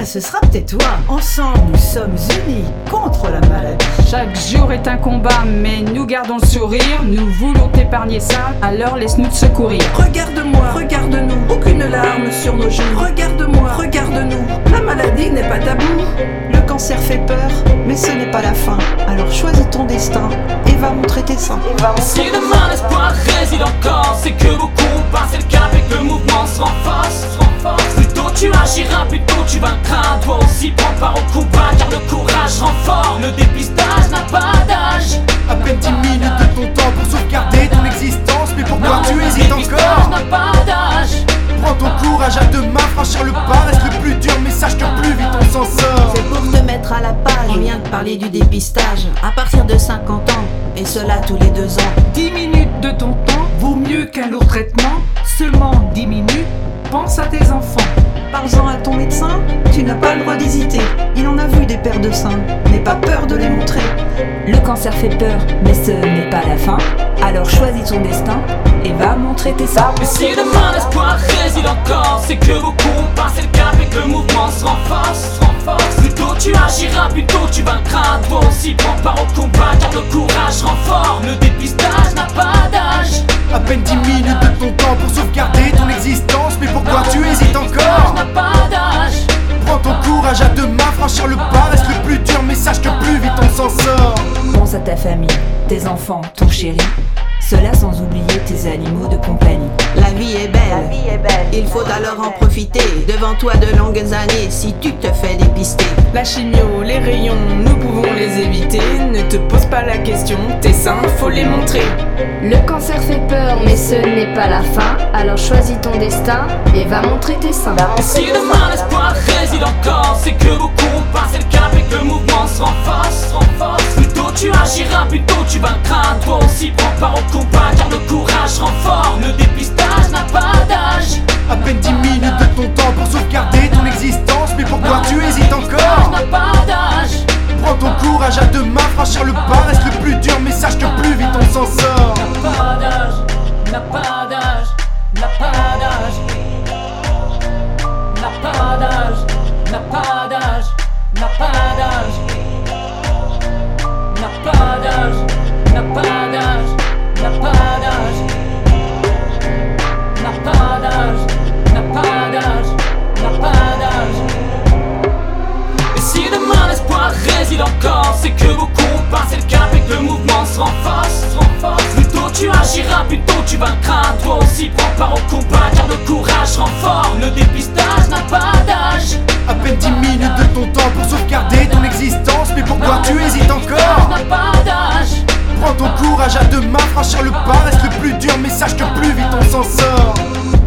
ce sera peut-être toi. Ensemble, nous sommes unis contre la maladie. Chaque jour est un combat, mais nous gardons le sourire. Nous voulons t'épargner ça, alors laisse-nous te secourir. Regarde-moi, regarde-nous, aucune larme sur nos joues. Regarde-moi, regarde-nous, la maladie n'est pas tabou. Le cancer fait peur, mais ce n'est pas la fin. Alors choisis ton destin et va montrer tes seins. Si demain l'espoir réside encore, c'est que beaucoup ont passé le cap et que le mouvement se renforce. Plus tôt tu agiras, plus tôt tu vaincras. Toi aussi prends part au combat, car le courage rend fort. Le dépistage n'a pas d'âge. À peine 10 minutes de ton temps pour sauvegarder ton existence. Mais pourquoi tu hésites encore? N'a pas d'âge. Prends ton courage à deux mains, franchir le pas reste le plus dur, mais sache que plus vite on s'en sort. C'est pour te mettre à la page, on vient de parler du dépistage. À partir de 50 ans, et cela tous les 2 ans. 10 minutes de ton temps vaut mieux qu'un lourd traitement. Seulement 10 minutes, pense à tes enfants. Parle-en à ton médecin, tu n'as pas le droit d'hésiter. Il en a vu des paires de seins, n'aie pas peur de les montrer. Le cancer fait peur, mais ce n'est pas la fin. Alors choisis ton destin et va montrer tes seins. Mais si demain l'espoir réside encore, c'est que beaucoup ont passé le cap et que le mouvement se renforce. Plus tôt tu agiras, plus tôt tu vaincras. Toi aussi prends part au combat, car le courage rend fort. Le dépistage n'a pas d'âge. À peine 10 minutes de ton temps pour sauvegarder ton existence. Mais pourquoi tu hésites encore? N'a pas d'âge. Prends ton courage à deux mains, franchir le pas reste le plus dur, mais sache que plus vite on s'en sort. Pense à ta famille, tes enfants, ton chéri. Cela sans oublier tes animaux de compagnie. La vie est belle, il faut alors en profiter. Devant toi de longues années si tu te fais dépister. La chimio, les rayons, nous pouvons les éviter. Ne te pose pas la question, tes seins, faut les montrer. Le cancer fait peur, mais ce n'est pas la fin. Alors choisis ton destin et va montrer tes seins. Et si demain l'espoir réside encore, c'est que beaucoup ont passé le cap et que le mouvement se renforce. Plus tôt tu agiras, plus tôt tu vaincras. Toi aussi prends part au combat, car le courage rend fort. Le dépistage n'a pas d'âge. À peine 10 minutes de ton temps pour sauvegarder ton existence. Mais pourquoi tu hésites encore? N'a pas d'âge. Prends ton courage à deux mains, franchir le pas reste le plus dur, mais sache que plus vite on s'en sort. N'a pas d'âge, n'a pas d'âge, n'a pas d'âge. N'a pas d'âge, n'a pas d'âge, n'a pas d'âge. N'a pas d'âge, n'a pas d'âge, n'a pas d'âge. N'a pas d'âge, n'a pas d'âge, n'a pas d'âge. Et si demain l'espoir réside encore, c'est que beaucoup ont passé le cap et que le mouvement se renforce. Plus tôt tu agiras, plus tôt tu vaincras. Toi aussi prends part au combat, car le courage rend fort. Le dépistage n'a pas d'âge. À peine 10 minutes de ton temps pour sauvegarder ton existence. Mais pourquoi tu hésites encore? N'a pas d'âge. Prends ton courage à deux mains, franchir le pas reste le plus dur, mais sache que plus vite on s'en sort.